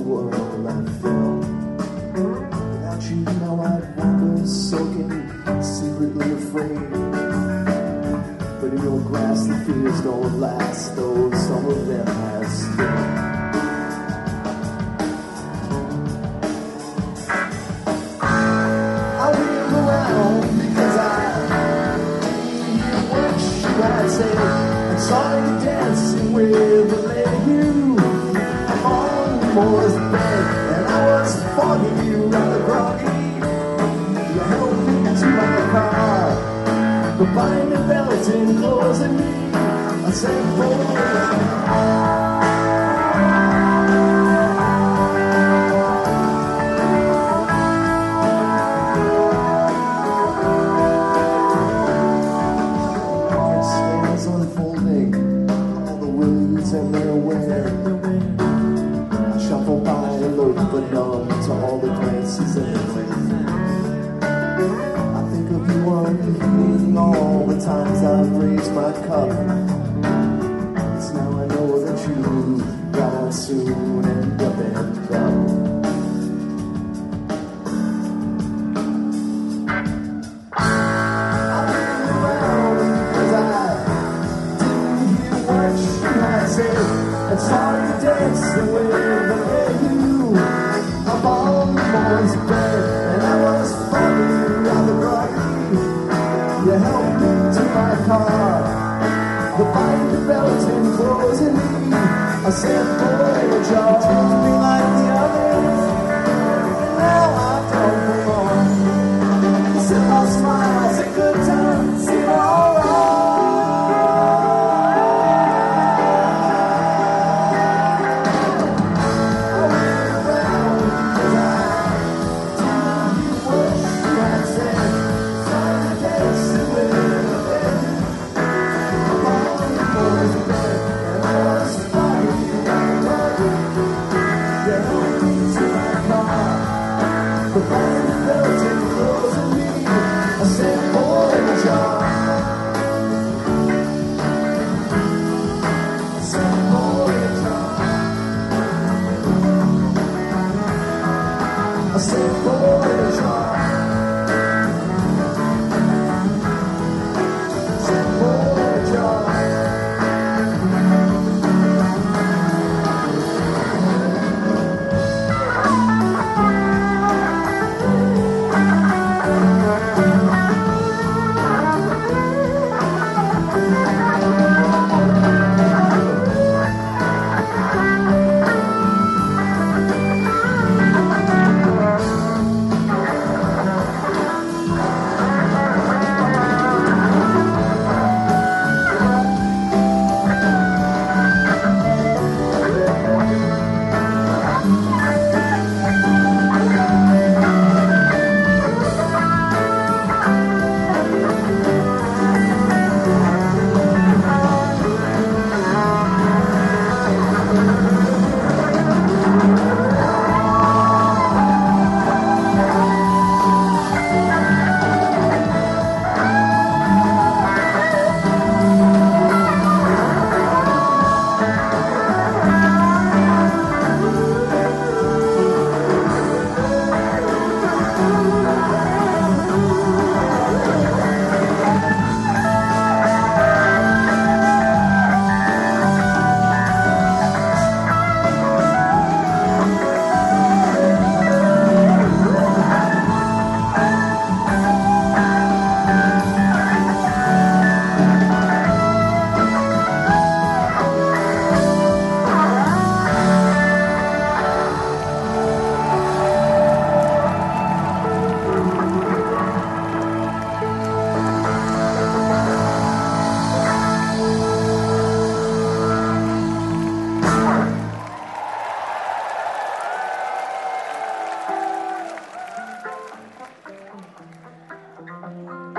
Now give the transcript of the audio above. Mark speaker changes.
Speaker 1: world I fell. Without you, now I'd wander, soaking, secretly afraid. But in your grass, the fears don't last, though some of them have stayed. I wheel around because I didn't hear what you had said, and saw you dancing with a lady. Was bed, and I was fogging you rather groggy. You helped me to my car, but buying the belt and closing me, I said, Art stands unfolding, all the willies and their wear. Shuffle by, alert but numb to all the glances and the I think of you unheeding all the times I've raised my cup. It's now I know that you gotta soon end up in trouble. I went around because I didn't hear what you had said, and saw you dancing with car, the bind, the belt, and closing me. I said, boy, you're treating me like the others, and now I don't belong. You said my smiles and good times seem all wrong. I went around because I didn't hear what you had said. Started dancing with I said, boy,